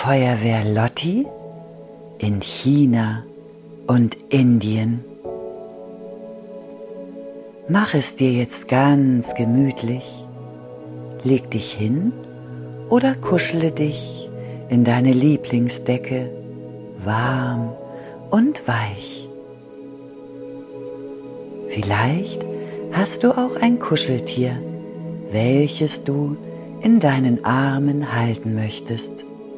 Feuerwehr Lotti in China und Indien. Mach es dir jetzt ganz gemütlich, leg dich hin oder kuschele dich in deine Lieblingsdecke, warm und weich. Vielleicht hast du auch ein Kuscheltier, welches du in deinen Armen halten möchtest.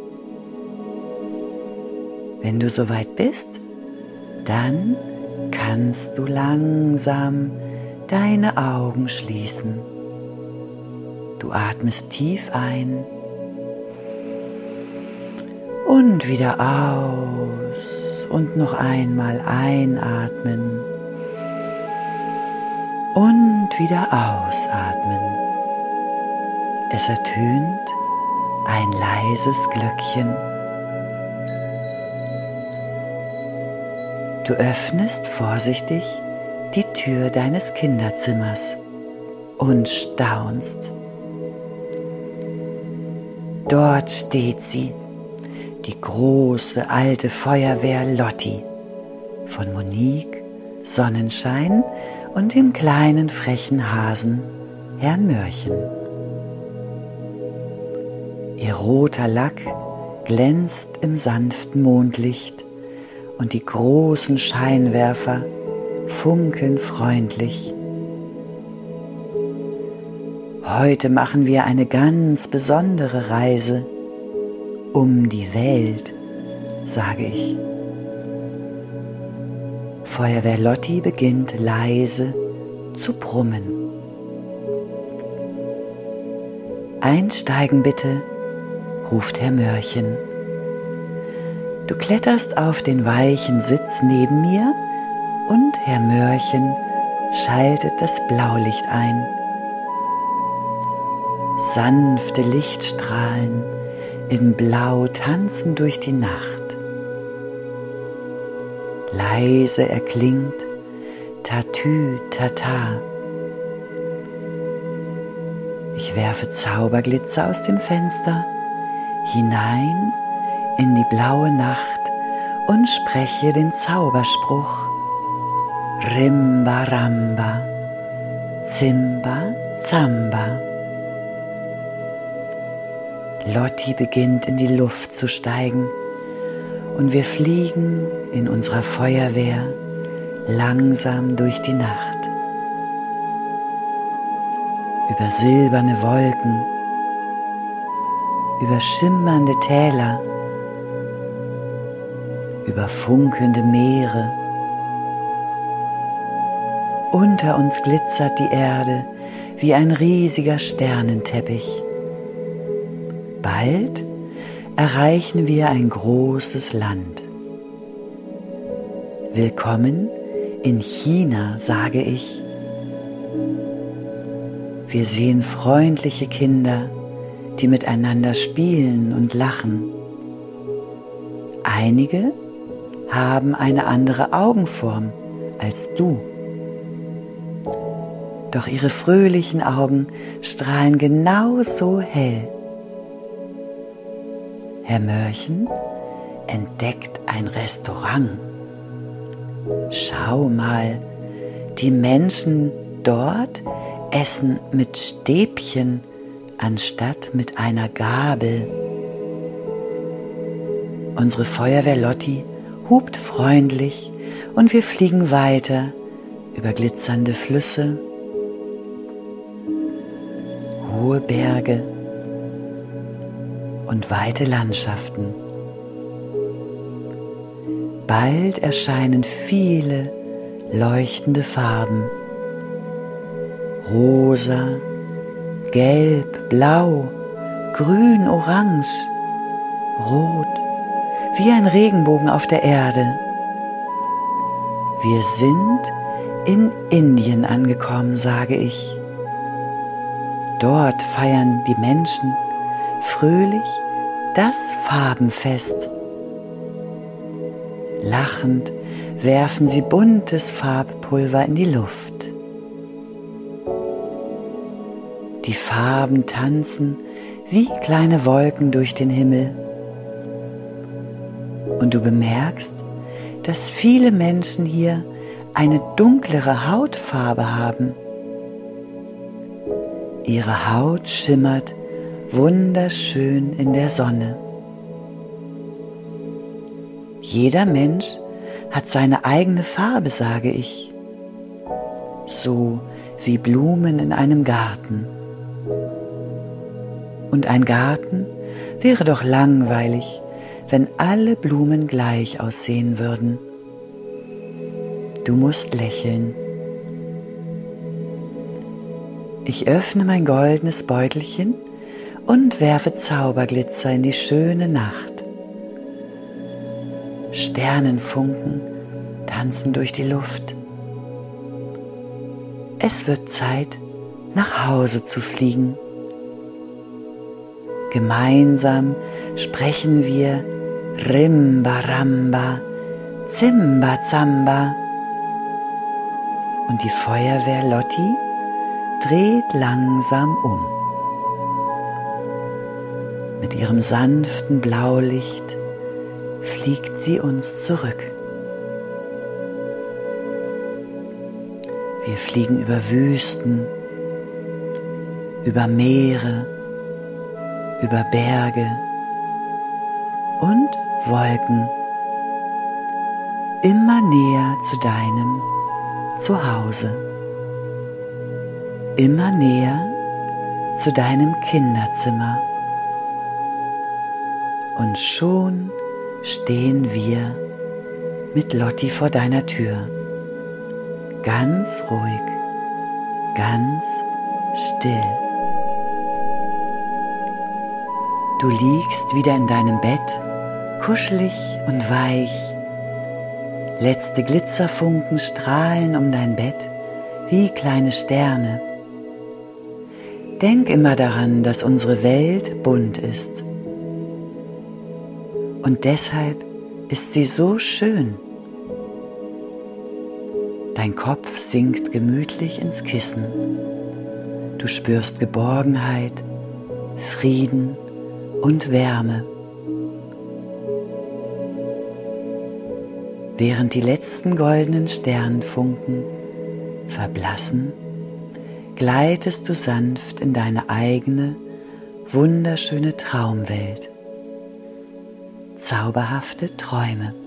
Wenn du soweit bist, dann kannst du langsam deine Augen schließen. Du atmest tief ein und wieder aus und noch einmal einatmen und wieder ausatmen. Es ertönt ein leises Glöckchen. Du öffnest vorsichtig die Tür deines Kinderzimmers und staunst. Dort steht sie, die große alte Feuerwehr Lotti von Monique, Sonnenschein und dem kleinen frechen Hasen Herrn Mörchen. Ihr roter Lack glänzt im sanften Mondlicht und die großen Scheinwerfer funkeln freundlich. Heute machen wir eine ganz besondere Reise um die Welt, sage ich. Feuerwehr Lotti beginnt leise zu brummen. Einsteigen bitte, ruft Herr Mörchen. Du kletterst auf den weichen Sitz neben mir und Herr Mörchen schaltet das Blaulicht ein. Sanfte Lichtstrahlen in Blau tanzen durch die Nacht. Leise erklingt Tatü Tata. Ich werfe Zauberglitzer aus dem Fenster hinein in die blaue Nacht und spreche den Zauberspruch Rimba Ramba, Zimba Zamba. Lotti beginnt in die Luft zu steigen und wir fliegen in unserer Feuerwehr langsam durch die Nacht. Über silberne Wolken, über schimmernde Täler, über funkelnde Meere. Unter uns glitzert die Erde wie ein riesiger Sternenteppich. Bald erreichen wir ein großes Land. Willkommen in China, sage ich. Wir sehen freundliche Kinder, die miteinander spielen und lachen. Einige haben eine andere Augenform als du. Doch ihre fröhlichen Augen strahlen genauso hell. Herr Mörchen entdeckt ein Restaurant. Schau mal, die Menschen dort essen mit Stäbchen anstatt mit einer Gabel. Unsere Feuerwehr Lotti hupt freundlich und wir fliegen weiter über glitzernde Flüsse, hohe Berge und weite Landschaften. Bald erscheinen viele leuchtende Farben. Rosa, gelb, blau, grün, orange, rot, wie ein Regenbogen auf der Erde. Wir sind in Indien angekommen, sage ich. Dort feiern die Menschen fröhlich das Farbenfest. Lachend werfen sie buntes Farbpulver in die Luft. Die Farben tanzen wie kleine Wolken durch den Himmel. und du bemerkst, dass viele Menschen hier eine dunklere Hautfarbe haben. Ihre Haut schimmert wunderschön in der Sonne. Jeder Mensch hat seine eigene Farbe, sage ich, so wie Blumen in einem Garten. Und ein Garten wäre doch langweilig, wenn alle Blumen gleich aussehen würden. Du musst lächeln. Ich öffne mein goldenes Beutelchen und werfe Zauberglitzer in die schöne Nacht. Sternenfunken tanzen durch die Luft. Es wird Zeit, nach Hause zu fliegen. Gemeinsam sprechen wir Rimba Ramba, Zimba Zamba. Und die Feuerwehr Lotti dreht langsam um. Mit ihrem sanften Blaulicht fliegt sie uns zurück. Wir fliegen über Wüsten, über Meere, über Berge und Wolken, immer näher zu deinem Zuhause, immer näher zu deinem Kinderzimmer. Und schon stehen wir mit Lotti vor deiner Tür, ganz ruhig, ganz still. Du liegst wieder in deinem Bett, kuschelig und weich. Letzte Glitzerfunken strahlen um dein Bett wie kleine Sterne. Denk immer daran, dass unsere Welt bunt ist. Und deshalb ist sie so schön. Dein Kopf sinkt gemütlich ins Kissen. Du spürst Geborgenheit, Frieden und Wärme. Während die letzten goldenen Sternfunken verblassen, gleitest du sanft in deine eigene, wunderschöne Traumwelt. Zauberhafte Träume.